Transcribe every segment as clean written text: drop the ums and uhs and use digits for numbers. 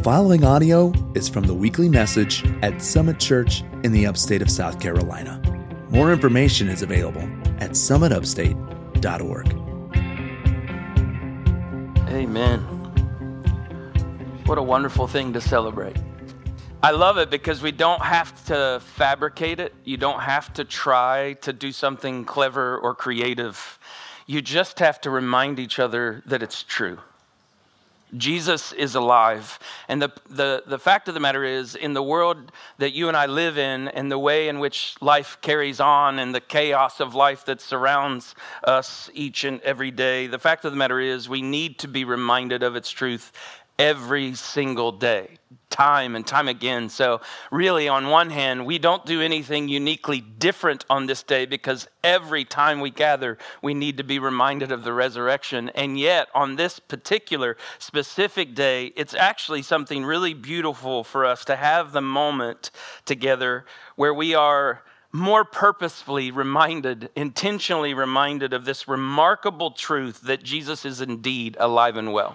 following audio is from the weekly message at Summit Church in the upstate of South Carolina. More information is available at summitupstate.org. Amen. What a wonderful thing to celebrate. I love it because we don't have to fabricate it. You don't have to try to do something clever or creative. You just have to remind each other that it's true. Jesus is alive. And the fact of the matter is, in the world that you and I live in, and the way in which life carries on, and the chaos of life that surrounds us each and every day, the fact of the matter is, we need to be reminded of its truth every single day, time and time again. So really, on one hand, we don't do anything uniquely different on this day because every time we gather, we need to be reminded of the resurrection. And yet, on this particular specific day, it's actually something really beautiful for us to have the moment together where we are more purposefully reminded, intentionally reminded of this remarkable truth that Jesus is indeed alive and well.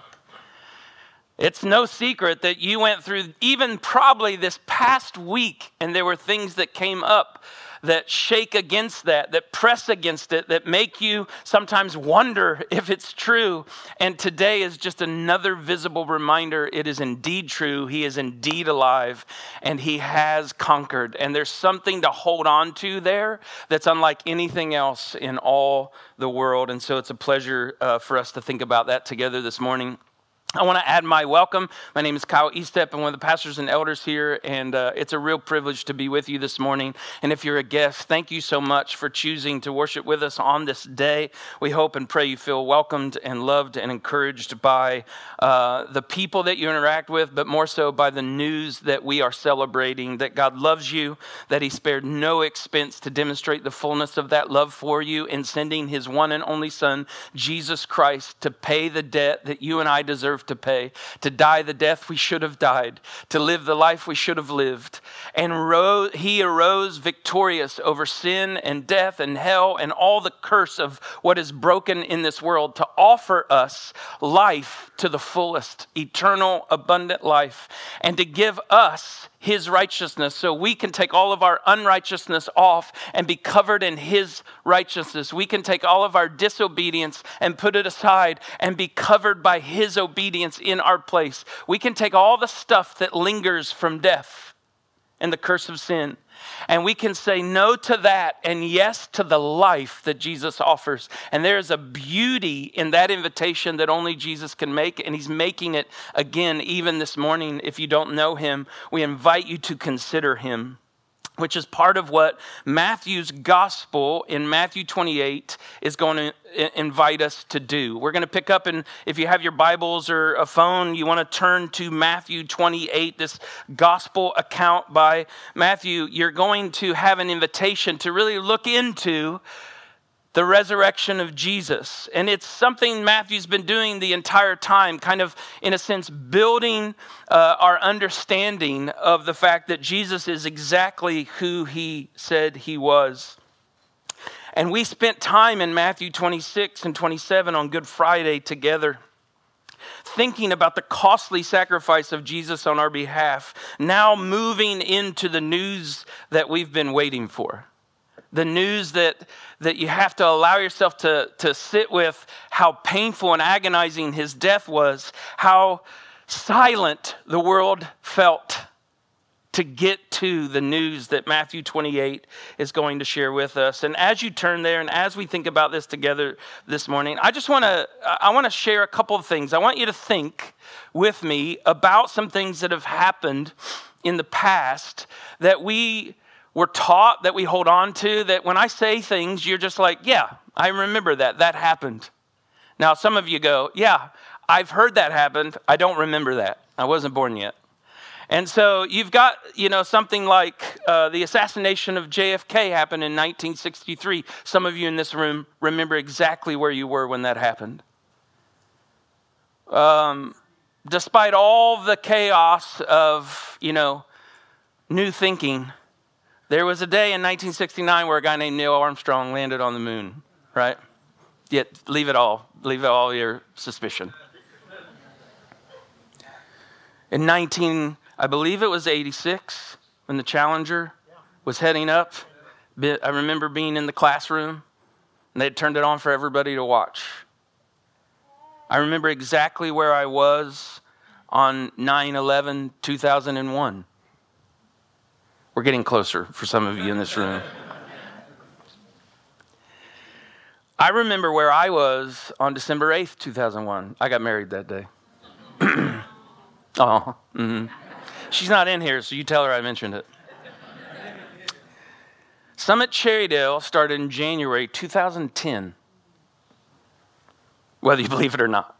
It's no secret that you went through even probably this past week, and there were things that came up that shake against that press against it, that make you sometimes wonder if it's true. And today is just another visible reminder it is indeed true. He is indeed alive, and he has conquered. And there's something to hold on to there that's unlike anything else in all the world. And so it's a pleasure for us to think about that together this morning. I want to add my welcome. My name is Kyle Estep. I'm one of the pastors and elders here, and it's a real privilege to be with you this morning. And if you're a guest, thank you so much for choosing to worship with us on this day. We hope and pray you feel welcomed and loved and encouraged by the people that you interact with, but more so by the news that we are celebrating, that God loves you, that he spared no expense to demonstrate the fullness of that love for you in sending his one and only Son, Jesus Christ, to pay the debt that you and I deserve to pay, to die the death we should have died, to live the life we should have lived. And he arose victorious over sin and death and hell and all the curse of what is broken in this world to offer us life to the fullest, eternal, abundant life, and to give us his righteousness so we can take all of our unrighteousness off and be covered in his righteousness. We can take all of our disobedience and put it aside and be covered by his obedience in our place. We can take all the stuff that lingers from death and the curse of sin, and we can say no to that and yes to the life that Jesus offers. And there is a beauty in that invitation that only Jesus can make, and he's making it again even this morning. If you don't know him, we invite you to consider him, which is part of what Matthew's gospel in Matthew 28 is going to invite us to do. We're going to pick up, and if you have your Bibles or a phone, you want to turn to Matthew 28, this gospel account by Matthew. You're going to have an invitation to really look into the resurrection of Jesus. And it's something Matthew's been doing the entire time, kind of, in a sense, building our understanding of the fact that Jesus is exactly who he said he was. And we spent time in Matthew 26 and 27 on Good Friday together, thinking about the costly sacrifice of Jesus on our behalf, now moving into the news that we've been waiting for. The news that you have to allow yourself to sit with, how painful and agonizing his death was, how silent the world felt, to get to the news that Matthew 28 is going to share with us. And as you turn there and as we think about this together this morning, I want to share a couple of things. I want you to think with me about some things that have happened in the past that we're taught, that we hold on to, that when I say things, you're just like, yeah, I remember that happened. Now, some of you go, yeah, I've heard that happened. I don't remember that. I wasn't born yet. And so you've got, something like the assassination of JFK happened in 1963. Some of you in this room remember exactly where you were when that happened. Despite all the chaos of, new thinking, there was a day in 1969 where a guy named Neil Armstrong landed on the moon, right? Yet, leave it all your suspicion. In I believe it was 86, when the Challenger was heading up. I remember being in the classroom, and they'd turned it on for everybody to watch. I remember exactly where I was on 9/11/2001. We're getting closer for some of you in this room. I remember where I was on December 8th, 2001. I got married that day. Oh, She's not in here, so you tell her I mentioned it. Summit Cherrydale started in January 2010, whether you believe it or not.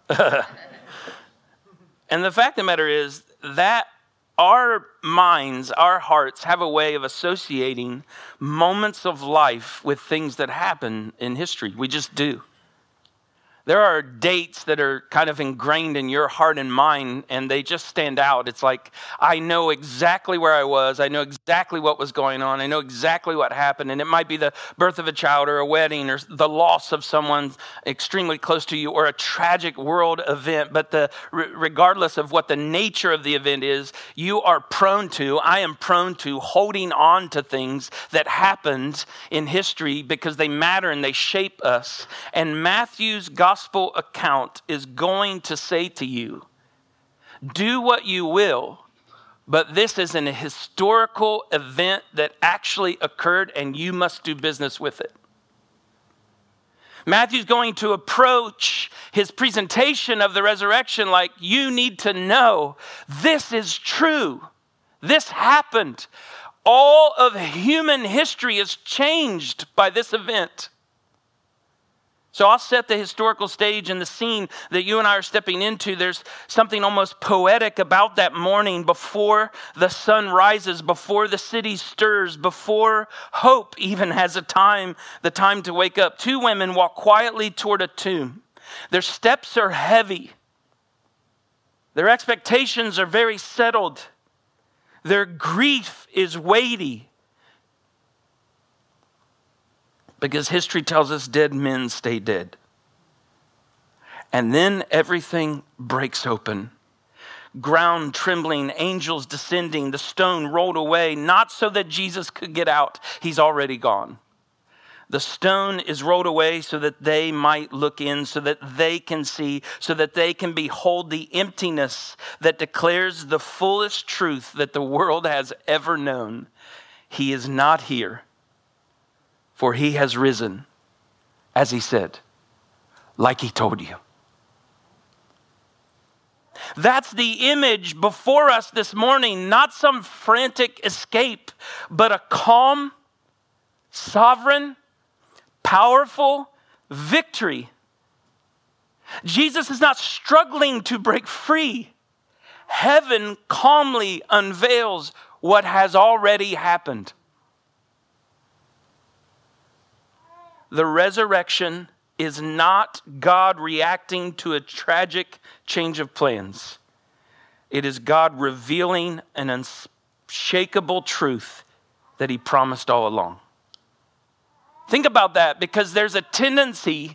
And the fact of the matter is that our minds, our hearts have a way of associating moments of life with things that happen in history. We just do. There are dates that are kind of ingrained in your heart and mind, and they just stand out. It's like, I know exactly where I was. I know exactly what was going on. I know exactly what happened. And it might be the birth of a child or a wedding or the loss of someone extremely close to you or a tragic world event. But regardless of what the nature of the event is, I am prone to holding on to things that happened in history because they matter and they shape us. And Matthew's gospel account is going to say to you, do what you will, but this is an historical event that actually occurred and you must do business with it. Matthew's going to approach his presentation of the resurrection like, you need to know this is true. This happened. All of human history is changed by this event. So I'll set the historical stage and the scene that you and I are stepping into. There's something almost poetic about that morning before the sun rises, before the city stirs, before hope even has the time to wake up. Two women walk quietly toward a tomb. Their steps are heavy. Their expectations are very settled. Their grief is weighty. Because history tells us dead men stay dead. And then everything breaks open. Ground trembling, angels descending, the stone rolled away, not so that Jesus could get out. He's already gone. The stone is rolled away so that they might look in, so that they can see, so that they can behold the emptiness that declares the fullest truth that the world has ever known. He is not here. For he has risen, as he said, like he told you. That's the image before us this morning, not some frantic escape, but a calm, sovereign, powerful victory. Jesus is not struggling to break free. Heaven calmly unveils what has already happened. The resurrection is not God reacting to a tragic change of plans. It is God revealing an unshakable truth that he promised all along. Think about that, because there's a tendency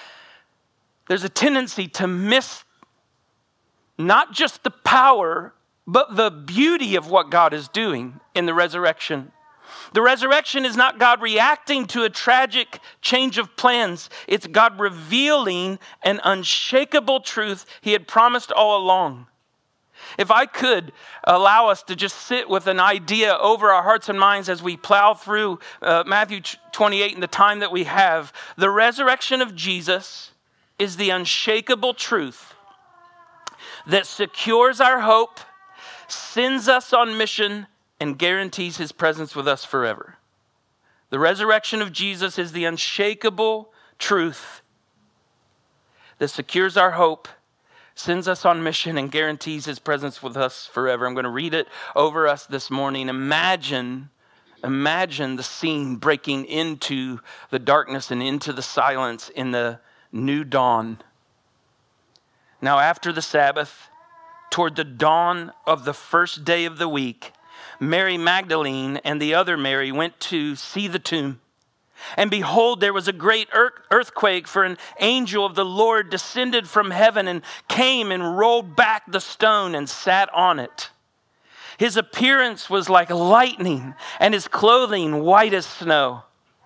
to miss not just the power, but the beauty of what God is doing in the resurrection. The resurrection is not God reacting to a tragic change of plans. It's God revealing an unshakable truth he had promised all along. If I could allow us to just sit with an idea over our hearts and minds as we plow through Matthew 28 and the time that we have, the resurrection of Jesus is the unshakable truth that secures our hope, sends us on mission, and guarantees his presence with us forever. The resurrection of Jesus is the unshakable truth that secures our hope, sends us on mission, and guarantees his presence with us forever. I'm going to read it over us this morning. Imagine the scene breaking into the darkness and into the silence in the new dawn. Now, after the Sabbath, toward the dawn of the first day of the week, Mary Magdalene and the other Mary went to see the tomb. And behold, there was a great earthquake, for an angel of the Lord descended from heaven and came and rolled back the stone and sat on it. His appearance was like lightning, and his clothing white as snow.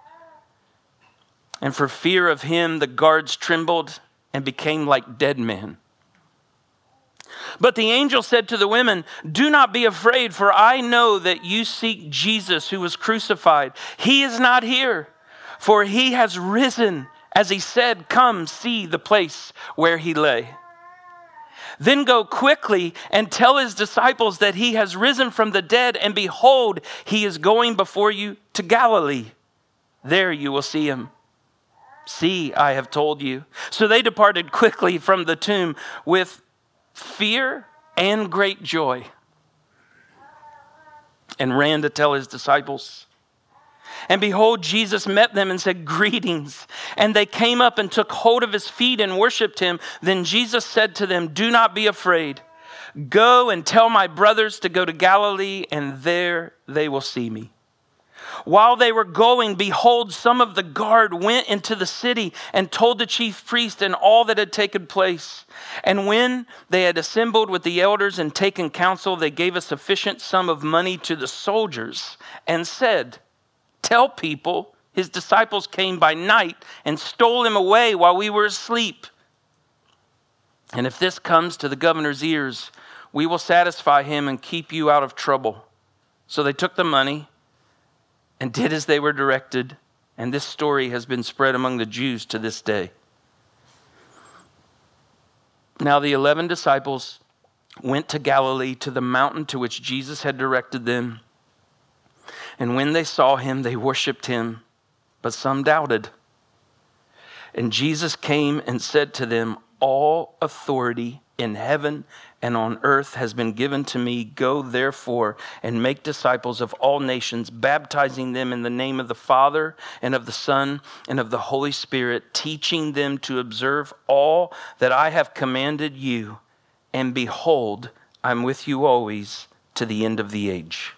And for fear of him, the guards trembled and became like dead men. But the angel said to the women, "Do not be afraid, for I know that you seek Jesus who was crucified. He is not here, for he has risen, as he said. Come, see the place where he lay. Then go quickly and tell his disciples that he has risen from the dead, and behold, he is going before you to Galilee. There you will see him. See, I have told you." So they departed quickly from the tomb with fear and great joy, and ran to tell his disciples. And behold, Jesus met them and said, "Greetings." And they came up and took hold of his feet and worshiped him. Then Jesus said to them, "Do not be afraid. Go and tell my brothers to go to Galilee, and there they will see me." While they were going, behold, some of the guard went into the city and told the chief priest and all that had taken place. And when they had assembled with the elders and taken counsel, they gave a sufficient sum of money to the soldiers and said, "Tell people his disciples came by night and stole him away while we were asleep. And if this comes to the governor's ears, we will satisfy him and keep you out of trouble." So they took the money and did as they were directed. And this story has been spread among the Jews to this day. Now the 11 disciples went to Galilee, to the mountain to which Jesus had directed them. And when they saw him, they worshiped him, but some doubted. And Jesus came and said to them, "All authority in heaven and on earth has been given to me. Go therefore and make disciples of all nations, baptizing them in the name of the Father and of the Son and of the Holy Spirit, teaching them to observe all that I have commanded you. And behold, I'm with you always to the end of the age."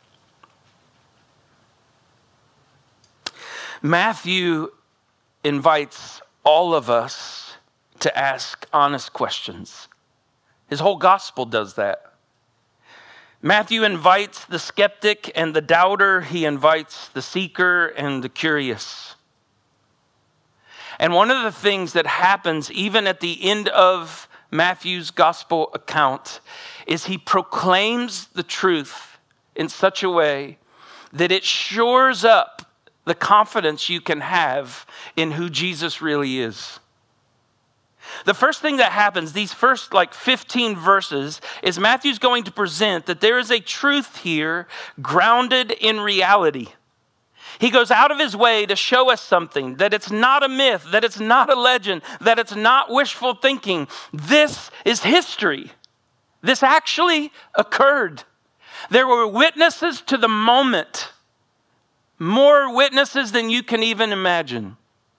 Matthew invites all of us to ask honest questions. His whole gospel does that. Matthew invites the skeptic and the doubter. He invites the seeker and the curious. And one of the things that happens even at the end of Matthew's gospel account is he proclaims the truth in such a way that it shores up the confidence you can have in who Jesus really is. The first thing that happens, these first 15 verses, is Matthew's going to present that there is a truth here grounded in reality. He goes out of his way to show us something, that it's not a myth, that it's not a legend, that it's not wishful thinking. This is history. This actually occurred. There were witnesses to the moment, more witnesses than you can even imagine.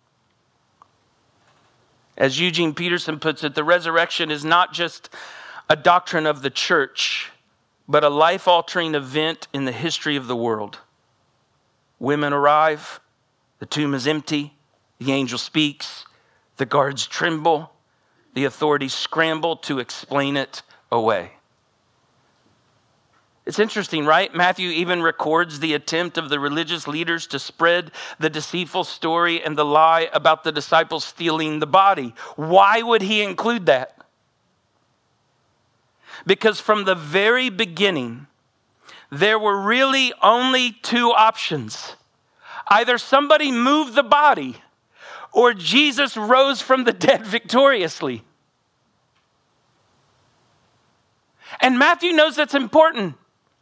As Eugene Peterson puts it, the resurrection is not just a doctrine of the church, but a life-altering event in the history of the world. Women arrive, the tomb is empty, the angel speaks, the guards tremble, the authorities scramble to explain it away. It's interesting, right? Matthew even records the attempt of the religious leaders to spread the deceitful story and the lie about the disciples stealing the body. Why would he include that? Because from the very beginning, there were really only two options. Either somebody moved the body or Jesus rose from the dead victoriously. And Matthew knows that's important.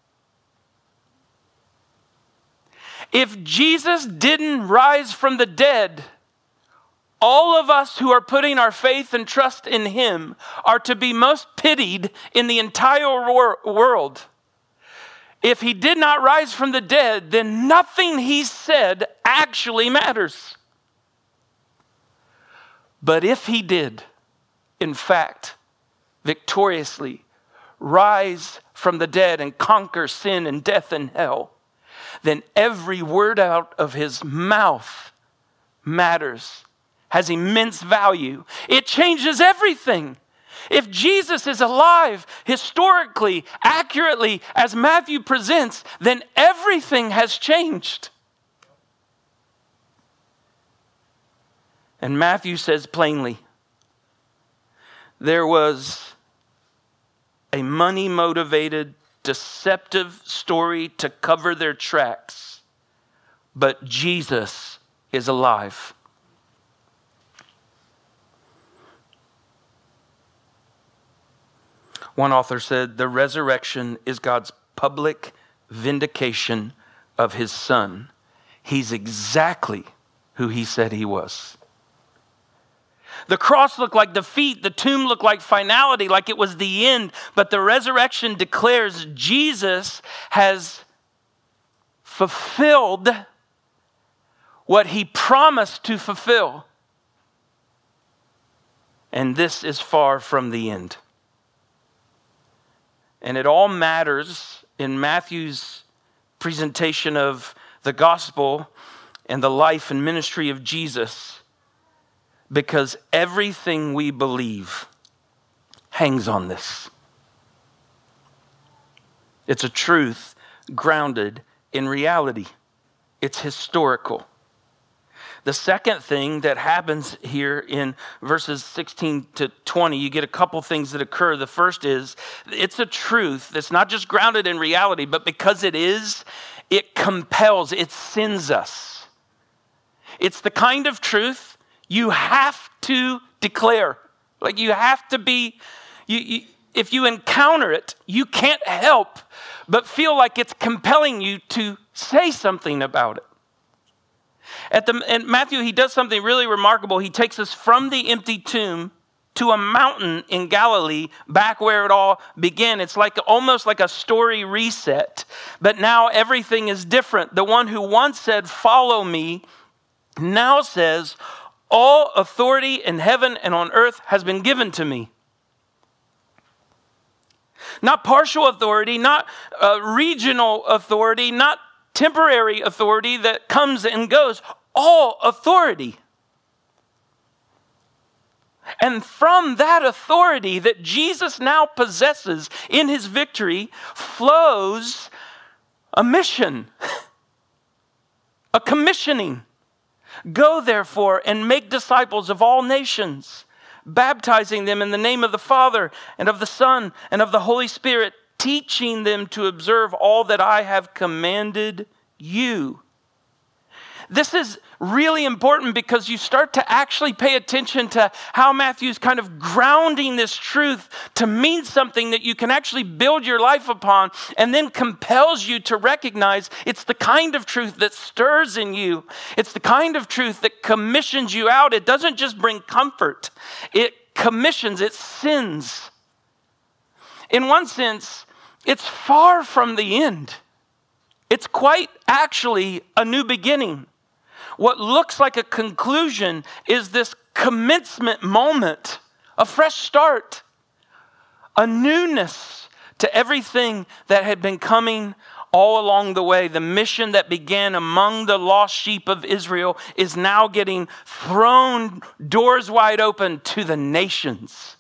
If Jesus didn't rise from the dead, all of us who are putting our faith and trust in him are to be most pitied in the entire world. If he did not rise from the dead, then nothing he said actually matters. But if he did, in fact, victoriously rise from the dead and conquer sin and death and hell, then every word out of his mouth matters, has immense value. It changes everything. If Jesus is alive historically, accurately, as Matthew presents, then everything has changed. And Matthew says plainly, there was a money-motivated, deceptive story to cover their tracks, but Jesus is alive. One author said, the resurrection is God's public vindication of his Son. He's exactly who he said he was. The cross looked like defeat. The tomb looked like finality, like it was the end. But the resurrection declares Jesus has fulfilled what he promised to fulfill. And this is far from the end. And it all matters in Matthew's presentation of the gospel and the life and ministry of Jesus, because everything we believe hangs on this. It's a truth grounded in reality. It's historical. The second thing that happens here in verses 16 to 20, you get a couple things that occur. The first is, it's a truth that's not just grounded in reality, but because it is, it compels, it sends us. It's the kind of truth you have to declare. Like you have to be, if you encounter it, you can't help but feel like it's compelling you to say something about it. And Matthew, he does something really remarkable. He takes us from the empty tomb to a mountain in Galilee, back where it all began. It's like almost like a story reset. But now everything is different. The one who once said, "Follow me," now says, "All authority in heaven and on earth has been given to me." Not partial authority, not regional authority, not temporary authority that comes and goes. All authority. And from that authority that Jesus now possesses in his victory flows a mission, a commissioning. Go therefore and make disciples of all nations, baptizing them in the name of the Father and of the Son and of the Holy Spirit, teaching them to observe all that I have commanded you. This is really important because you start to actually pay attention to how Matthew's kind of grounding this truth to mean something that you can actually build your life upon, and then compels you to recognize it's the kind of truth that stirs in you. It's the kind of truth that commissions you out. It doesn't just bring comfort. It commissions, it sends. In one sense, it's far from the end. It's quite actually a new beginning. What looks like a conclusion is this commencement moment, a fresh start, a newness to everything that had been coming all along the way. The mission that began among the lost sheep of Israel is now getting thrown doors wide open to the nations.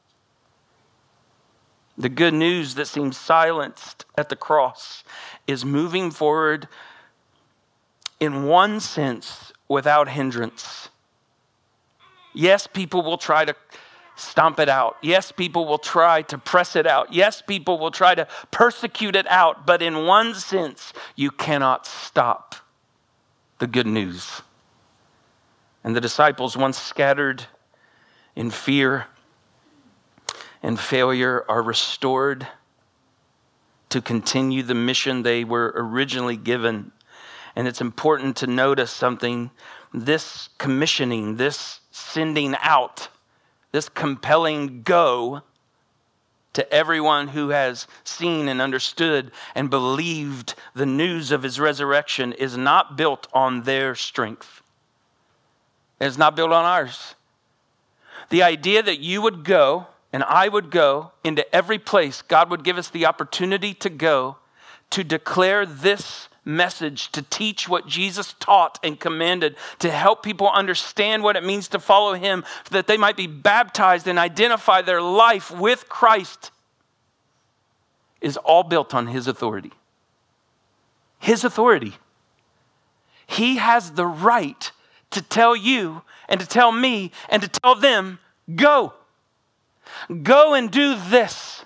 The good news that seems silenced at the cross is moving forward in one sense without hindrance. Yes, people will try to stomp it out. Yes, people will try to press it out. Yes, people will try to persecute it out. But in one sense, you cannot stop the good news. And the disciples, once scattered in fear and failure, are restored to continue the mission they were originally given. And it's important to notice something. This commissioning, this sending out, this compelling go to everyone who has seen and understood and believed the news of his resurrection is not built on their strength. It's not built on ours. The idea that you would go and I would go into every place God would give us the opportunity to go to declare this message to teach what Jesus taught and commanded, to help people understand what it means to follow him, that they might be baptized and identify their life with Christ, is all built on his authority. His authority. He has the right to tell you and to tell me and to tell them, go. Go and do this.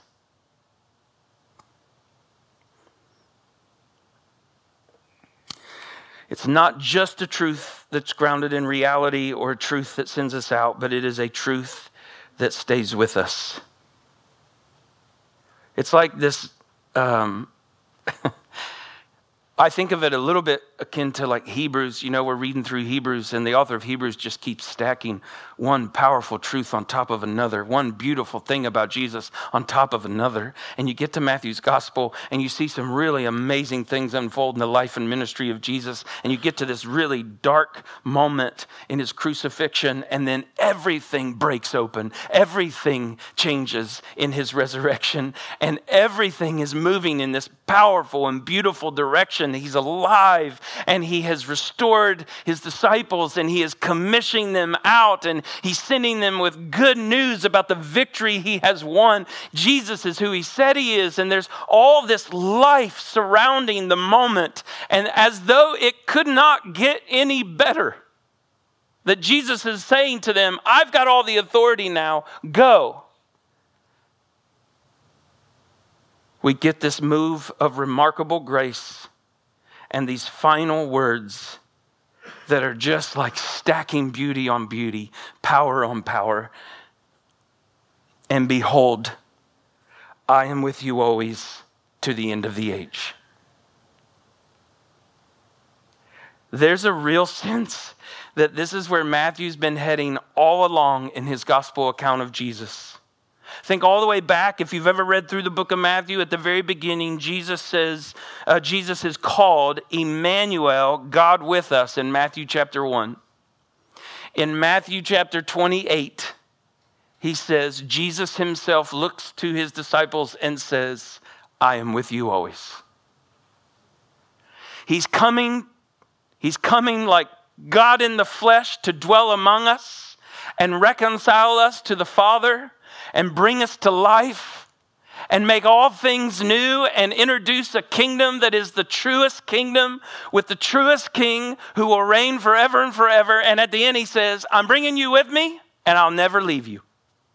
It's not just a truth that's grounded in reality or a truth that sends us out, but it is a truth that stays with us. It's like this, I think of it a little bit akin to like Hebrews. You know, we're reading through Hebrews, and the author of Hebrews just keeps stacking one powerful truth on top of another, one beautiful thing about Jesus on top of another. And you get to Matthew's gospel, and you see some really amazing things unfold in the life and ministry of Jesus. And you get to this really dark moment in his crucifixion, and then everything breaks open. Everything changes in his resurrection, and everything is moving in this powerful and beautiful direction. He's alive, and he has restored his disciples, and he is commissioning them out, and he's sending them with good news about the victory he has won. Jesus is who he said he is, and there's all this life surrounding the moment, and as though it could not get any better, that Jesus is saying to them, I've got all the authority now, go. We get this move of remarkable grace and these final words that are just like stacking beauty on beauty, power on power. And behold, I am with you always to the end of the age. There's a real sense that this is where Matthew's been heading all along in his gospel account of Jesus. Think all the way back, if you've ever read through the book of Matthew, at the very beginning, Jesus is called Emmanuel, God with us, in Matthew chapter 1. In Matthew chapter 28, he says, Jesus himself looks to his disciples and says, I am with you always. He's coming like God in the flesh to dwell among us and reconcile us to the Father and bring us to life and make all things new and introduce a kingdom that is the truest kingdom with the truest king who will reign forever and forever. And at the end he says, I'm bringing you with me and I'll never leave you.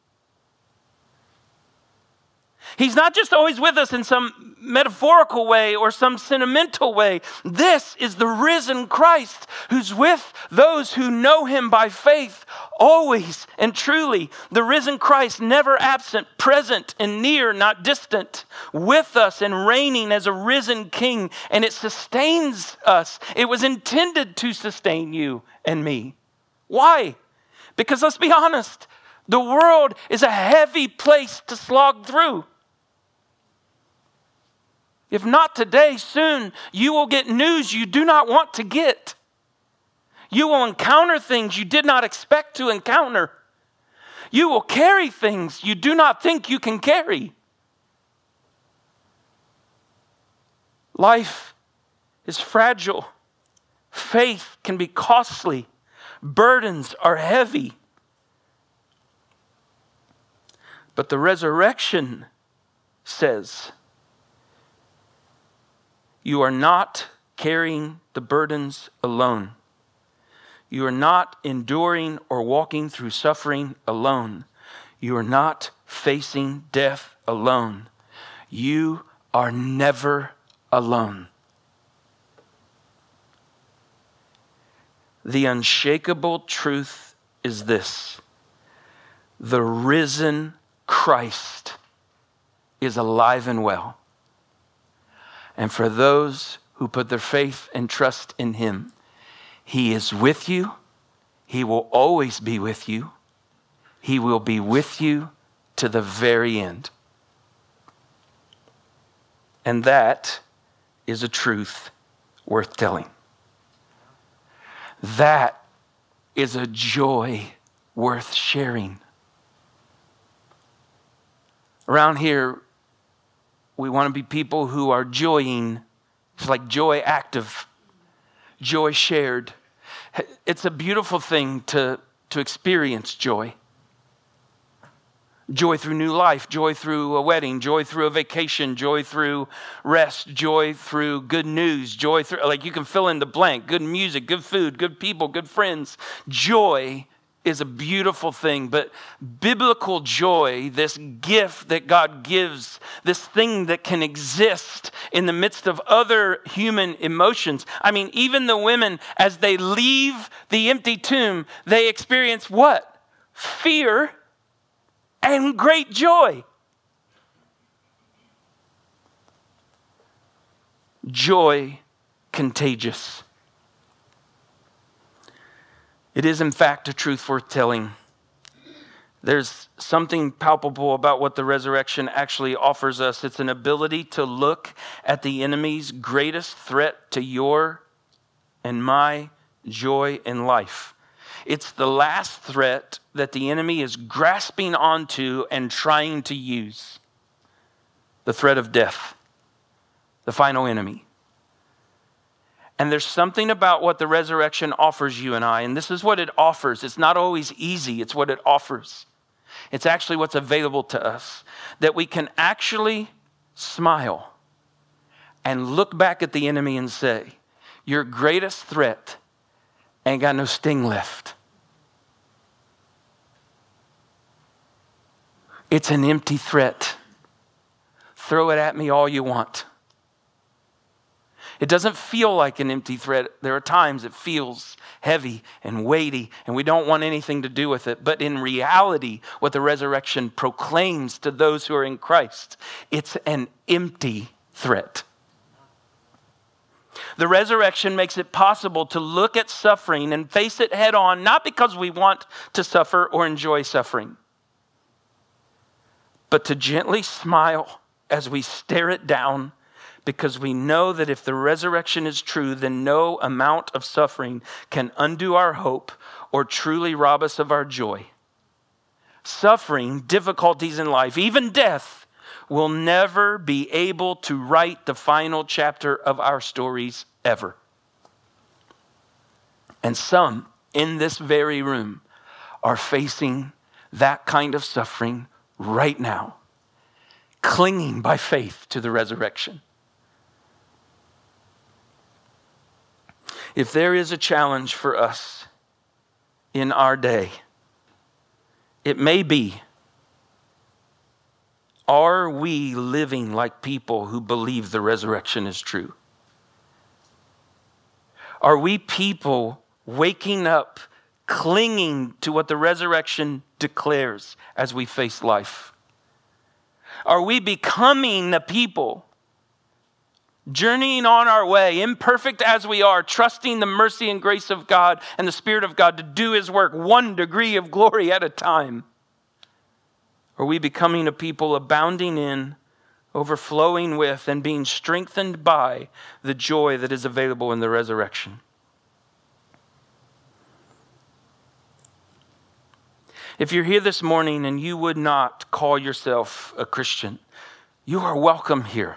He's not just always with us in some metaphorical way or some sentimental way. This is the risen Christ who's with those who know him by faith always and truly. The risen Christ, never absent, present and near, not distant, with us and reigning as a risen king. And it sustains us. It was intended to sustain you and me. Why? Because let's be honest, the world is a heavy place to slog through. If not today, soon you will get news you do not want to get. You will encounter things you did not expect to encounter. You will carry things you do not think you can carry. Life is fragile. Faith can be costly. Burdens are heavy. But the resurrection says, you are not carrying the burdens alone. You are not enduring or walking through suffering alone. You are not facing death alone. You are never alone. The unshakable truth is this: the risen Christ is alive and well. And for those who put their faith and trust in him, he is with you. He will always be with you. He will be with you to the very end. And that is a truth worth telling. That is a joy worth sharing. Around here, we want to be people who are joying It's like joy active, joy shared. It's a beautiful thing to experience joy. Joy through new life, joy through a wedding, joy through a vacation, joy through rest, joy through good news, joy through, like you can fill in the blank, good music, good food, good people, good friends. Joy is a beautiful thing, but biblical joy, this gift that God gives, this thing that can exist in the midst of other human emotions. I mean, even the women, as they leave the empty tomb, they experience what? Fear and great joy. Joy contagious. It is, in fact, a truth worth telling. There's something palpable about what the resurrection actually offers us. It's an ability to look at the enemy's greatest threat to your and my joy in life. It's the last threat that the enemy is grasping onto and trying to use. The threat of death, the final enemy. And there's something about what the resurrection offers you and I, and this is what it offers. It's not always easy, it's what it offers. It's actually what's available to us. That we can actually smile and look back at the enemy and say, your greatest threat ain't got no sting left. It's an empty threat. Throw it at me all you want. It doesn't feel like an empty threat. There are times it feels heavy and weighty, and we don't want anything to do with it. But in reality, what the resurrection proclaims to those who are in Christ, it's an empty threat. The resurrection makes it possible to look at suffering and face it head on, not because we want to suffer or enjoy suffering, but to gently smile as we stare it down, because we know that if the resurrection is true, then no amount of suffering can undo our hope or truly rob us of our joy. Suffering, difficulties in life, even death, will never be able to write the final chapter of our stories ever. And some in this very room are facing that kind of suffering right now, clinging by faith to the resurrection. If there is a challenge for us in our day, it may be, are we living like people who believe the resurrection is true? Are we people waking up, clinging to what the resurrection declares as we face life? Are we becoming the people journeying on our way, imperfect as we are, trusting the mercy and grace of God and the Spirit of God to do His work one degree of glory at a time? Are we becoming a people abounding in, overflowing with, and being strengthened by the joy that is available in the resurrection? If you're here this morning and you would not call yourself a Christian, you are welcome here.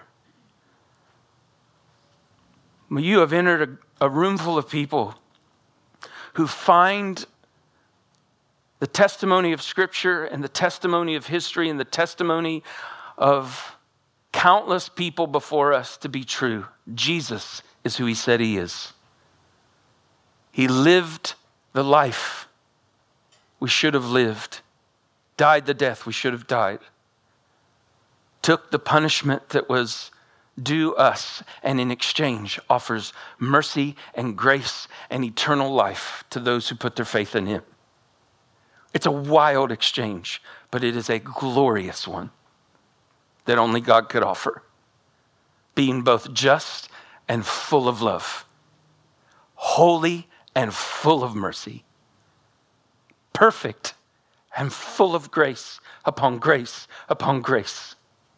You have entered a room full of people who find the testimony of Scripture and the testimony of history and the testimony of countless people before us to be true. Jesus is who He said He is. He lived the life we should have lived, died the death we should have died, took the punishment that was due us, and in exchange offers mercy and grace and eternal life to those who put their faith in Him. It's a wild exchange, but it is a glorious one that only God could offer, being both just and full of love, holy and full of mercy, perfect and full of grace upon grace upon grace.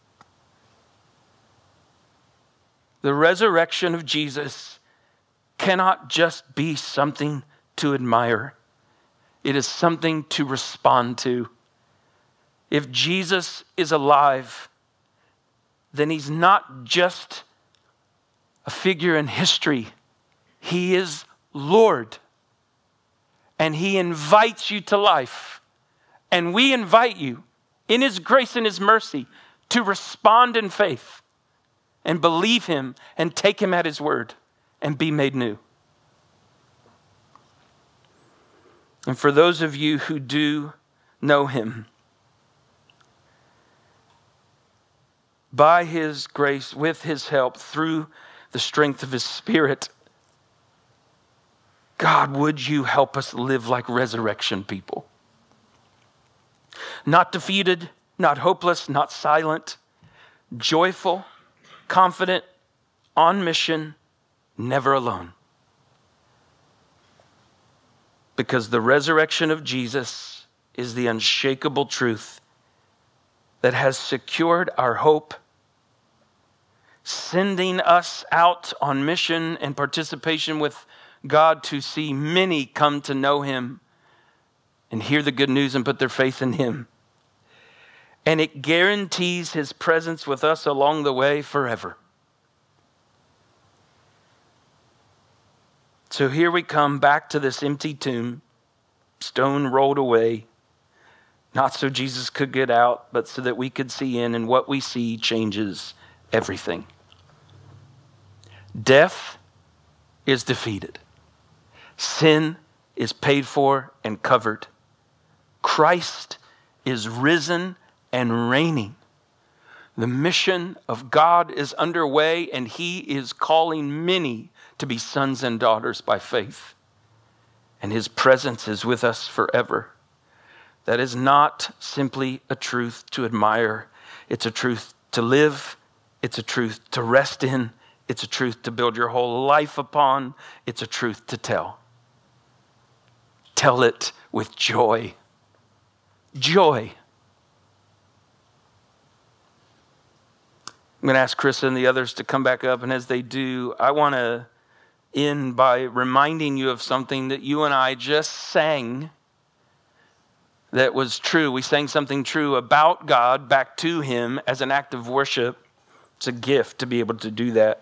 The resurrection of Jesus cannot just be something to admire. It is something to respond to. If Jesus is alive, then He's not just a figure in history. He is Lord. And he invites you to life. And we invite you in his grace and his mercy to respond in faith and believe him and take him at his word and be made new. And for those of you who do know him, by his grace, with his help, through the strength of his Spirit, God, would you help us live like resurrection people? Not defeated, not hopeless, not silent, joyful, confident, on mission, never alone. Because the resurrection of Jesus is the unshakable truth that has secured our hope, sending us out on mission and participation with God to see many come to know him and hear the good news and put their faith in him. And it guarantees his presence with us along the way forever. So here we come back to this empty tomb, stone rolled away, not so Jesus could get out, but so that we could see in, and what we see changes everything. Death is defeated. Sin is paid for and covered. Christ is risen and reigning. The mission of God is underway, and he is calling many to be sons and daughters by faith. And his presence is with us forever. That is not simply a truth to admire. It's a truth to live. It's a truth to rest in. It's a truth to build your whole life upon. It's a truth to tell. Tell it with joy. Joy. I'm going to ask Chris and the others to come back up, and as they do, I want to end by reminding you of something that you and I just sang that was true. We sang something true about God back to him as an act of worship. It's a gift to be able to do that.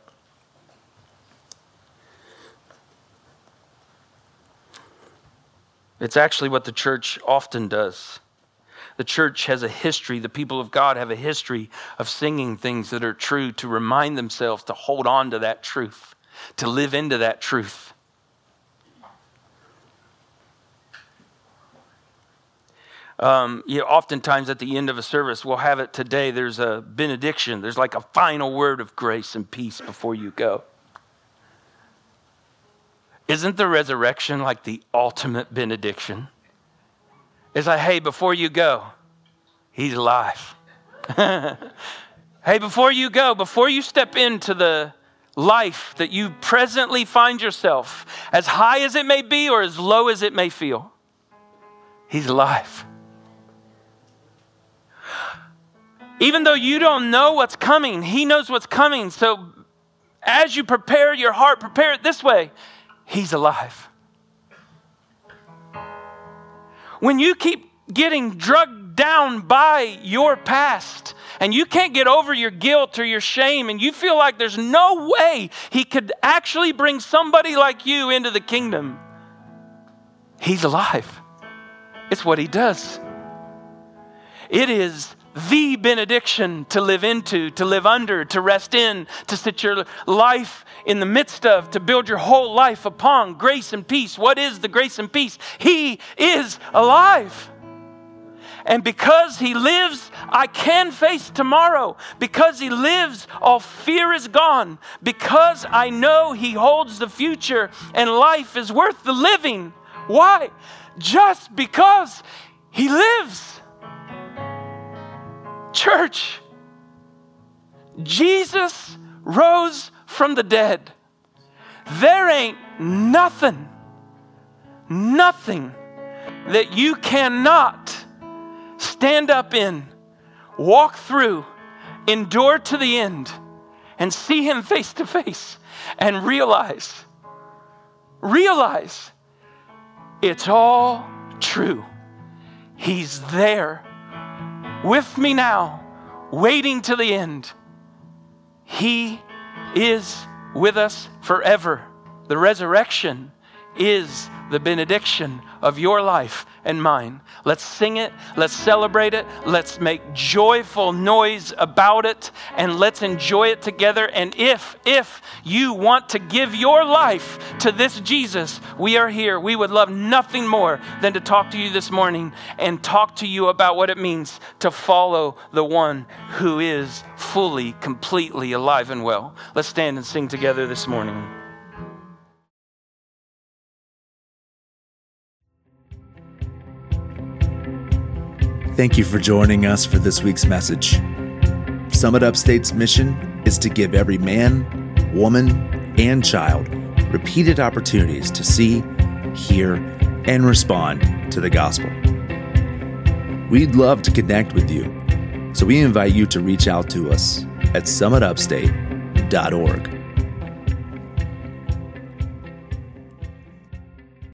It's actually what the church often does. The church has a history, the people of God have a history of singing things that are true to remind themselves to hold on to that truth, to live into that truth. Oftentimes at the end of a service, we'll have it today, there's a benediction. There's like a final word of grace and peace before you go. Isn't the resurrection like the ultimate benediction? It's like, hey, before you go, he's alive. Hey, before you go, before you step into the life that you presently find yourself, as high as it may be or as low as it may feel, he's alive. Even though you don't know what's coming, he knows what's coming. So as you prepare your heart, prepare it this way. He's alive. When you keep getting drugged down by your past and you can't get over your guilt or your shame and you feel like there's no way he could actually bring somebody like you into the kingdom, he's alive. It's what he does. It is the benediction to live into, to live under, to rest in, to sit your life in the midst of, to build your whole life upon grace and peace. What is the grace and peace? He is alive. And because he lives, I can face tomorrow. Because he lives, all fear is gone. Because I know he holds the future and life is worth the living. Why? Just because he lives. Church, Jesus rose from the dead. There ain't nothing that you cannot stand up in, walk through, endure to the end, and see him face to face and realize it's all true. He's there with me now, waiting to the end. He is with us forever. The resurrection is the benediction of your life and mine. Let's sing it. Let's celebrate it. Let's make joyful noise about it, and let's enjoy it together. And if you want to give your life to this Jesus, we are here. We would love nothing more than to talk to you this morning and talk to you about what it means to follow the one who is fully, completely alive and well. Let's stand and sing together this morning. Thank you for joining us for this week's message. Summit Upstate's mission is to give every man, woman, and child repeated opportunities to see, hear, and respond to the gospel. We'd love to connect with you, so we invite you to reach out to us at summitupstate.org.